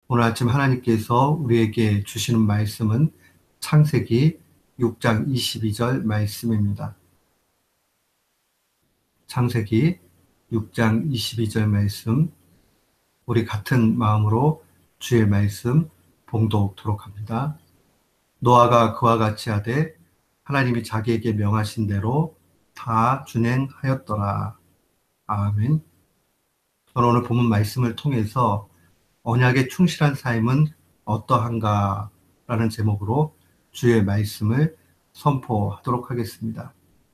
오늘 아침 하나님께서 우리에게 주시는 말씀은 창세기 6장 22절 말씀입니다. 창세기 6장 22절 말씀, 우리 같은 마음으로 주의 말씀 봉독토록 합니다. 노아가 그와 같이 하되 하나님이 자기에게 명하신 대로 다 준행하였더라. 아멘. 저는 오늘 본문 말씀을 통해서 언약에 충실한 삶은 어떠한가 라는 제목으로 주의 말씀을 선포하도록 하겠습니다.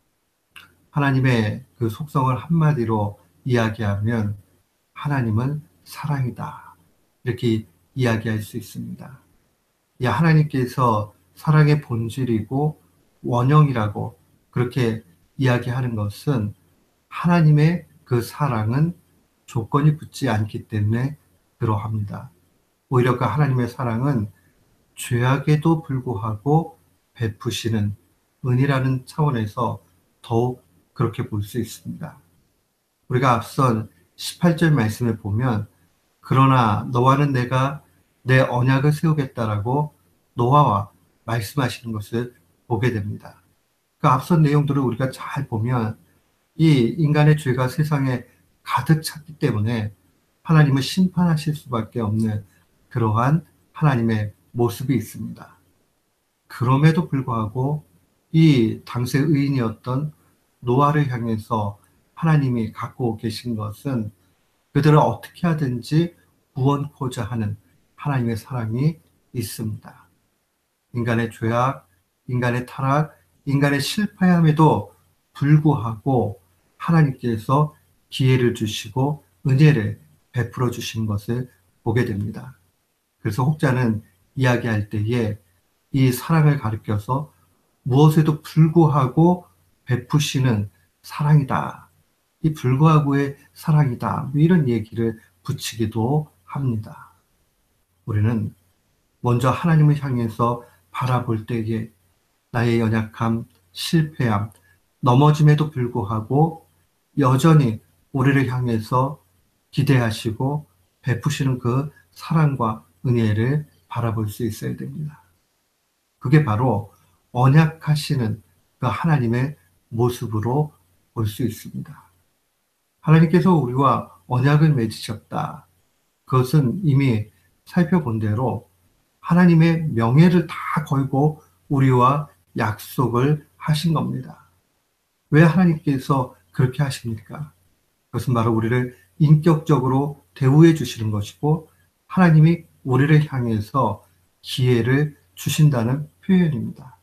하나님의 그 속성을 한마디로 이야기하면 하나님은 사랑이다, 이렇게 이야기할 수 있습니다. 이 하나님께서 사랑의 본질이고 원형이라고 그렇게 이야기하는 것은 하나님의 그 사랑은 조건이 붙지 않기 때문에 그러합니다. 오히려 그 하나님의 사랑은 죄악에도 불구하고 베푸시는 은이라는 차원에서 더욱 그렇게 볼 수 있습니다. 우리가 앞선 18절 말씀을 보면 그러나 너와는 내가 내 언약을 세우겠다라고 노아와 말씀하시는 것을 보게 됩니다. 그 앞선 내용들을 우리가 잘 보면 이 인간의 죄가 세상에 가득 찼기 때문에 하나님은 심판하실 수밖에 없는 그러한 하나님의 모습이 있습니다. 그럼에도 불구하고 이 당시 의인이었던 노아를 향해서 하나님이 갖고 계신 것은 그들을 어떻게 하든지 구원코자 하는 하나님의 사랑이 있습니다. 인간의 죄악, 인간의 타락, 인간의 실패함에도 불구하고 하나님께서 기회를 주시고 은혜를 베풀어 주신 것을 보게 됩니다. 그래서 혹자는 이야기할 때에 이 사랑을 가리켜서 무엇에도 불구하고 베푸시는 사랑이다, 이 불구하고의 사랑이다, 뭐 이런 얘기를 붙이기도 합니다. 우리는 먼저 하나님을 향해서 바라볼 때에 나의 연약함, 실패함, 넘어짐에도 불구하고 여전히 우리를 향해서 기대하시고 베푸시는 그 사랑과 은혜를 바라볼 수 있어야 됩니다. 그게 바로 언약하시는 그 하나님의 모습으로 볼 수 있습니다. 하나님께서 우리와 언약을 맺으셨다. 그것은 이미 살펴본 대로 하나님의 명예를 다 걸고 우리와 약속을 하신 겁니다. 왜 하나님께서 그렇게 하십니까? 그것은 바로 우리를 인격적으로 대우해 주시는 것이고 하나님이 우리를 향해서 기회를 주신다는 표현입니다.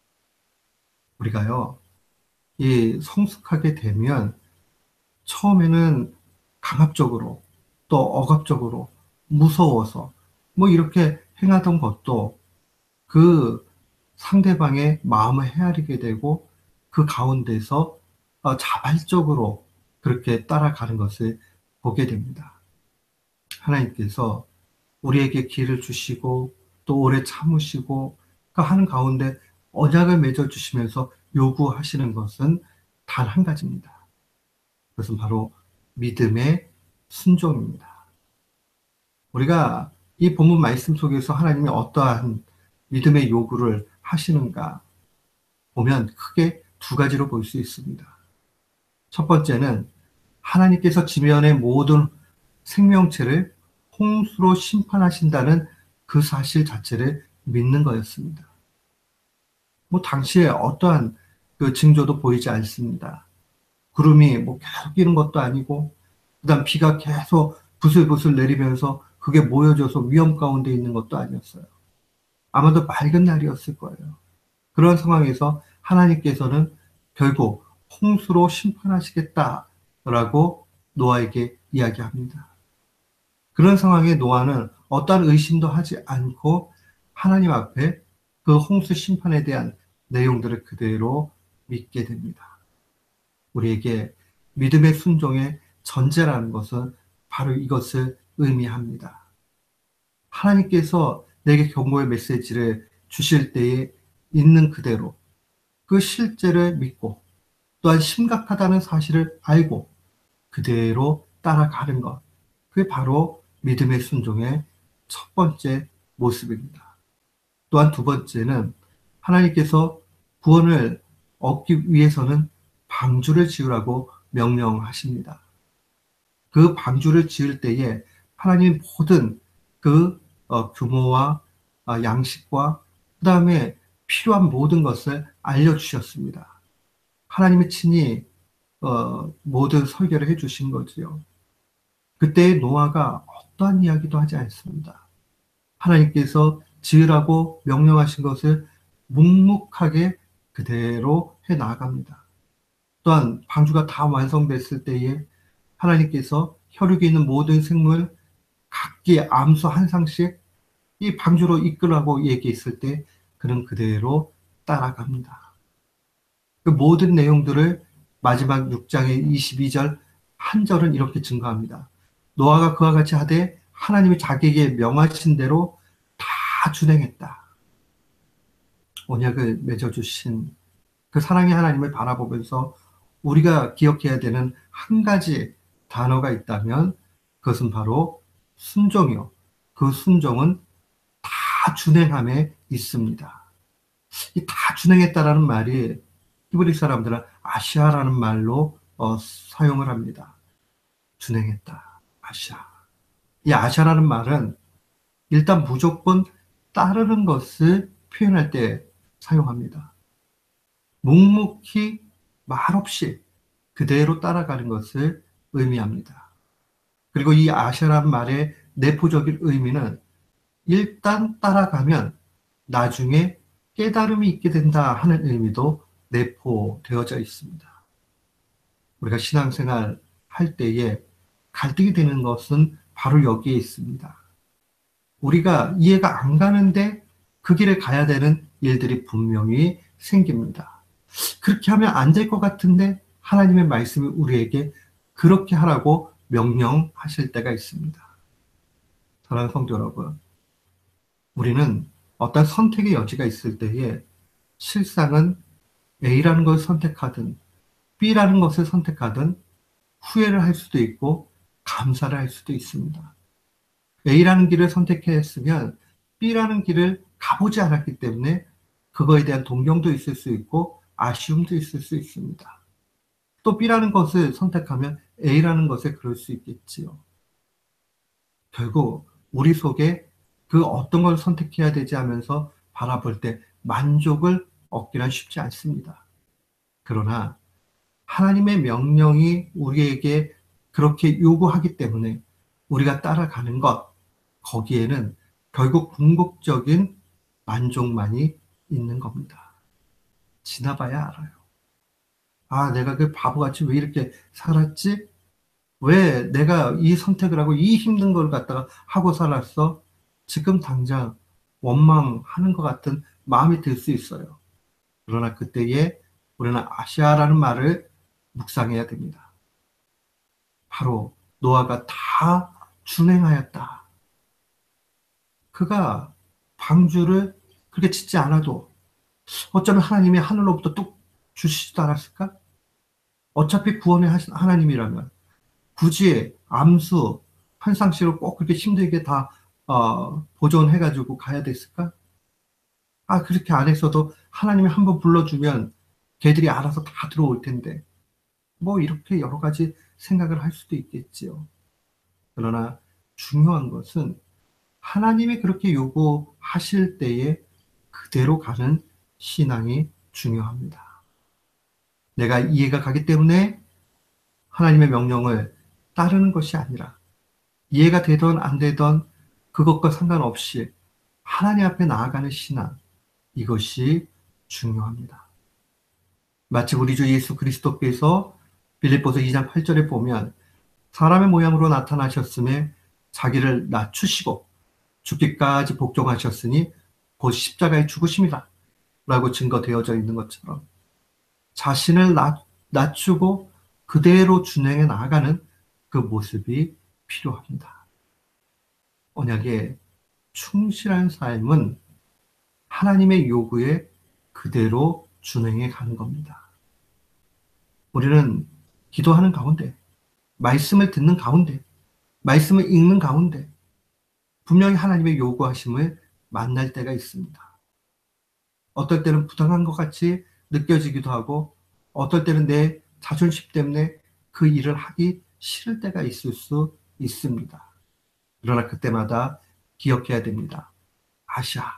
우리가요, 이 성숙하게 되면 처음에는 강압적으로 또 억압적으로 무서워서 뭐 이렇게 행하던 것도 그 상대방의 마음을 헤아리게 되고 그 가운데서 자발적으로 그렇게 따라가는 것을 보게 됩니다. 하나님께서 우리에게 기회를 주시고 또 오래 참으시고 그 하는 가운데 언약을 맺어주시면서 요구하시는 것은 단 한 가지입니다. 그것은 바로 믿음의 순종입니다. 우리가 이 본문 말씀 속에서 하나님이 어떠한 믿음의 요구를 하시는가 보면 크게 두 가지로 볼 수 있습니다. 첫 번째는 하나님께서 지면의 모든 생명체를 홍수로 심판하신다는 그 사실 자체를 믿는 거였습니다. 뭐 당시에 어떠한 그 징조도 보이지 않습니다. 구름이 뭐 계속 끼는 것도 아니고, 그다음 비가 계속 부슬부슬 내리면서 그게 모여져서 위험 가운데 있는 것도 아니었어요. 아마도 맑은 날이었을 거예요. 그런 상황에서 하나님께서는 결국 홍수로 심판하시겠다라고 노아에게 이야기합니다. 그런 상황에 노아는 어떠한 의심도 하지 않고 하나님 앞에 그 홍수 심판에 대한 내용들을 그대로 믿게 됩니다. 우리에게 믿음의 순종의 전제라는 것은 바로 이것을 의미합니다. 하나님께서 내게 경고의 메시지를 주실 때에 있는 그대로 그 실제를 믿고 또한 심각하다는 사실을 알고 그대로 따라가는 것, 그게 바로 믿음의 순종의 첫 번째 모습입니다. 또한 두 번째는 하나님께서 구원을 얻기 위해서는 방주를 지으라고 명령하십니다. 그 방주를 지을 때에 하나님 모든 그 규모와 양식과 그 다음에 필요한 모든 것을 알려주셨습니다. 하나님이 친히 모든 설계를 해주신 거지요. 그때 노아가 어떠한 이야기도 하지 않습니다. 하나님께서 지으라고 명령하신 것을 묵묵하게 그대로 해 나갑니다. 또한 방주가 다 완성됐을 때에 하나님께서 혈육에 있는 모든 생물 각기 암수 한 상씩 이 방주로 이끌라고 얘기했을 때 그는 그대로 따라갑니다. 그 모든 내용들을 마지막 6장의 22절 한 절은 이렇게 증거합니다. 노아가 그와 같이 하되 하나님이 자기에게 명하신 대로 다 준행했다. 언약을 맺어주신 그 사랑의 하나님을 바라보면서 우리가 기억해야 되는 한 가지 단어가 있다면 그것은 바로 순종이요. 그 순종은 다 준행함에 있습니다. 이 다 준행했다라는 말이 히브리 사람들은 아시아라는 말로 사용을 합니다. 준행했다. 아시아. 이 아시아라는 말은 일단 무조건 따르는 것을 표현할 때 사용합니다. 묵묵히 말없이 그대로 따라가는 것을 의미합니다. 그리고 이 아시아라는 말의 내포적인 의미는 일단 따라가면 나중에 깨달음이 있게 된다 하는 의미도 내포되어져 있습니다. 우리가 신앙생활 할 때에 갈등이 되는 것은 바로 여기에 있습니다. 우리가 이해가 안 가는데 그 길에 가야 되는 일들이 분명히 생깁니다. 그렇게 하면 안 될 것 같은데 하나님의 말씀이 우리에게 그렇게 하라고 명령하실 때가 있습니다. 사랑하는 성도 여러분, 우리는 어떤 선택의 여지가 있을 때에 실상은 A라는 것을 선택하든 B라는 것을 선택하든 후회를 할 수도 있고 감사를 할 수도 있습니다. A라는 길을 선택했으면 B라는 길을 가보지 않았기 때문에 그거에 대한 동경도 있을 수 있고 아쉬움도 있을 수 있습니다. 또 B라는 것을 선택하면 A라는 것에 그럴 수 있겠지요. 결국 우리 속에 그 어떤 걸 선택해야 되지 하면서 바라볼 때 만족을 얻기란 쉽지 않습니다. 그러나 하나님의 명령이 우리에게 그렇게 요구하기 때문에 우리가 따라가는 것, 거기에는 결국 궁극적인 만족만이 있는 겁니다. 지나봐야 알아요. 아, 내가 그 바보같이 왜 이렇게 살았지? 왜 내가 이 선택을 하고 이 힘든 걸 갖다가 하고 살았어? 지금 당장 원망하는 것 같은 마음이 들 수 있어요. 그러나 그때에 우리는 아시아라는 말을 묵상해야 됩니다. 바로 노아가 다 준행하였다. 그가 방주를 그렇게 짓지 않아도 어쩌면 하나님이 하늘로부터 뚝 주시지도 않았을까? 어차피 구원의 하나님이라면 굳이 암수 한 쌍씩을 꼭 그렇게 힘들게 다 보존해가지고 가야 됐을까? 아, 그렇게 안 했어도 하나님이 한번 불러주면 걔들이 알아서 다 들어올 텐데 뭐 이렇게 여러 가지 생각을 할 수도 있겠지요. 그러나 중요한 것은 하나님이 그렇게 요구하실 때에 그대로 가는 신앙이 중요합니다. 내가 이해가 가기 때문에 하나님의 명령을 따르는 것이 아니라 이해가 되던 안 되던 그것과 상관없이 하나님 앞에 나아가는 신앙, 이것이 중요합니다. 마치 우리 주 예수 그리스도께서 빌립보서 2장 8절에 보면 사람의 모양으로 나타나셨음에 자기를 낮추시고 죽기까지 복종하셨으니 곧 십자가의 죽으심이다 라고 증거되어져 있는 것처럼 자신을 낮추고 그대로 준행해 나아가는 그 모습이 필요합니다. 언약에 충실한 삶은 하나님의 요구에 그대로 준행해 가는 겁니다. 우리는 기도하는 가운데, 말씀을 듣는 가운데, 말씀을 읽는 가운데, 분명히 하나님의 요구하심을 만날 때가 있습니다. 어떨 때는 부당한 것 같이 느껴지기도 하고 어떨 때는 내 자존심 때문에 그 일을 하기 싫을 때가 있을 수 있습니다. 그러나 그때마다 기억해야 됩니다. 아샤,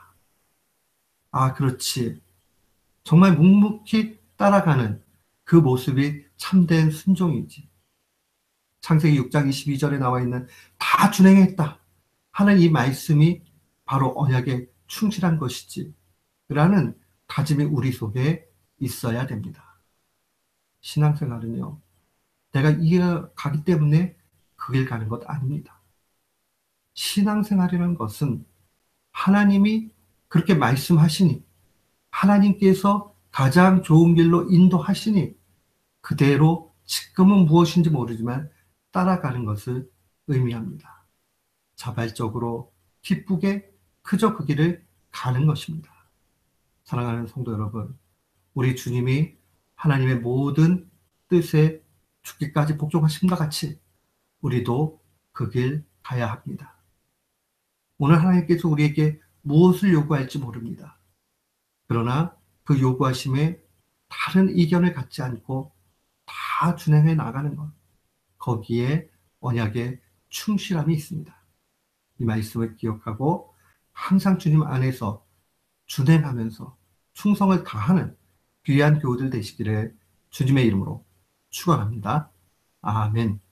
그렇지. 정말 묵묵히 따라가는 그 모습이 참된 순종이지. 창세기 6장 22절에 나와 있는 다 준행했다 하는 이 말씀이 바로 언약에 충실한 것이지. 라는 다짐이 우리 속에 있어야 됩니다. 신앙생활은요, 내가 이어가기 때문에 그 길 가는 것 아닙니다. 신앙생활이라는 것은 하나님이 그렇게 말씀하시니, 하나님께서 가장 좋은 길로 인도하시니, 그대로 지금은 무엇인지 모르지만 따라가는 것을 의미합니다. 자발적으로 기쁘게 그저 그 길을 가는 것입니다. 사랑하는 성도 여러분, 우리 주님이 하나님의 모든 뜻에 죽기까지 복종하심과 같이 우리도 그 길 가야 합니다. 오늘 하나님께서 우리에게 무엇을 요구할지 모릅니다. 그러나 그 요구하심에 다른 이견을 갖지 않고 다 준행해 나가는 것, 거기에 언약의 충실함이 있습니다. 이 말씀을 기억하고 항상 주님 안에서 준행하면서 충성을 다하는 귀한 교우들 되시기를 주님의 이름으로 축원합니다. 아멘.